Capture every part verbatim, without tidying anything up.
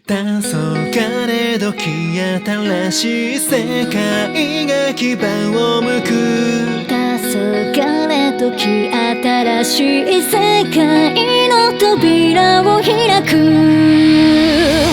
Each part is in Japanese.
黄昏時新しい世界が牙をむく黄昏時新しい世界の扉を開く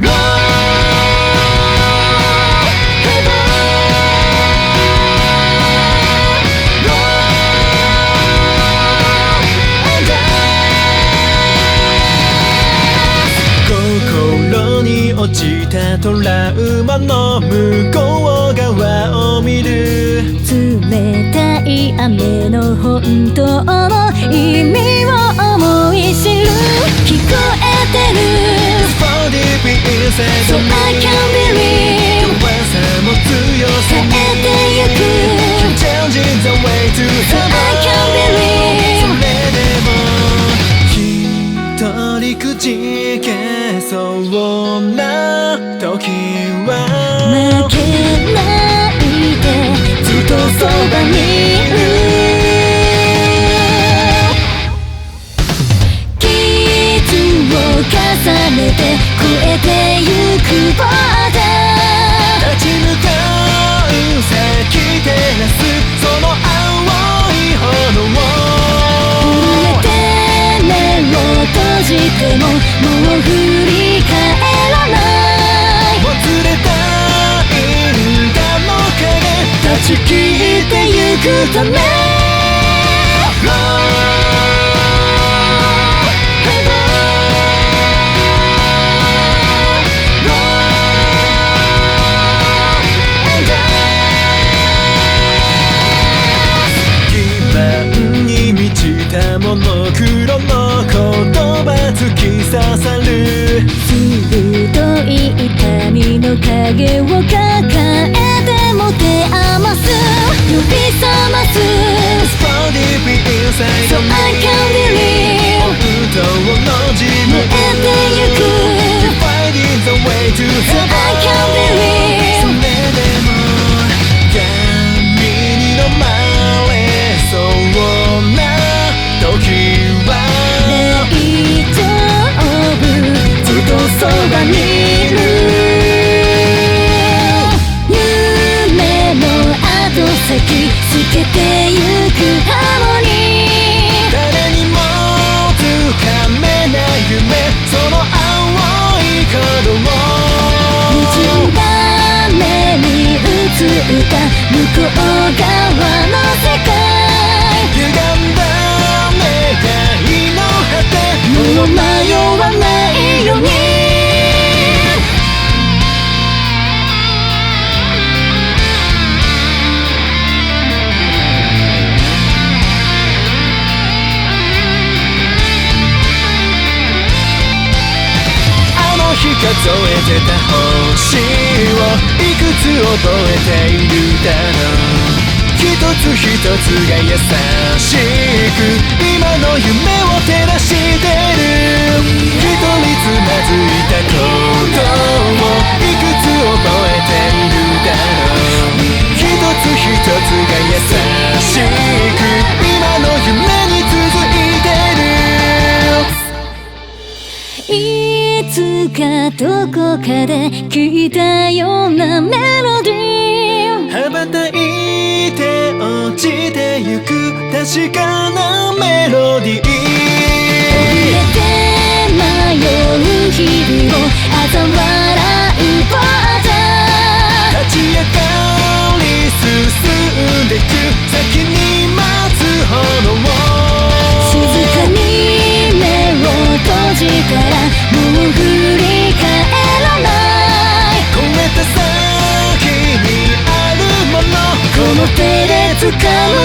落ちたトラウマの向こう側を見る冷たい雨の本当の意味を思い知る聞こえてる So deep inside So I can't believe 弱さも強さに変えてゆく Changing the way to So I can't believe それでも一人くじけそうな時は負けないでずっとそばにいる傷を重ねて越えてゆくボーダー立ち向かう先照らすその青い炎を震えて目を閉じてももう振り返らないもつれた因果の影断ち切ってゆくためモノクロの言葉突き刺さる鋭い痛みの影を抱えても手余す呼び覚ます So deep inside So I can't believe 本当の自分燃えてゆく Finding the way to So I can't believe それでも闇に飲まれそうな時は大丈夫ずっとそばにいる夢の後先透けてゆくハーモニー誰にもつかめない夢その青い角を滲んだ目に映った向こう側の世界歪んだもう迷わないようにあの日数えてた星をいくつ覚えているだろう一つ一つが優しく今の夢を照らしてる一人つまずいたことをいくつ覚えているだろう一つ一つが優しく今の夢に続いてるいつかどこかで聞いたようなメロディー羽ばたいて落ちてゆく確かなメロディー怯えて迷う日々を嘲笑うボーダー立ち上がり進んでく先に待つ炎静かに目を閉じたらもう振り返らない越えた先にあるものこの手で掴む